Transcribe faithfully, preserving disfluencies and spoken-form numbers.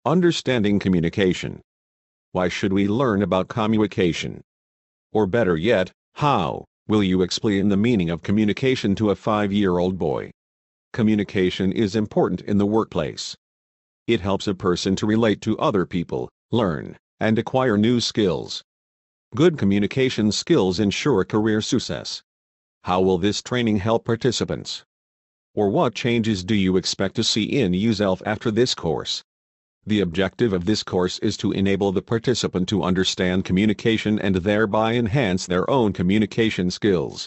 Understanding communication. Why should we learn about communication? Or better yet, how will you explain the meaning of communication to a five-year-old boy? Communication is important in the workplace. It helps a person to relate to other people, learn, and acquire new skills. Good communication skills ensure career success. How will this training help participants? Or what changes do you expect to see in yourself after this course? The objective of this course is to enable the participant to understand communication and thereby enhance their own communication skills.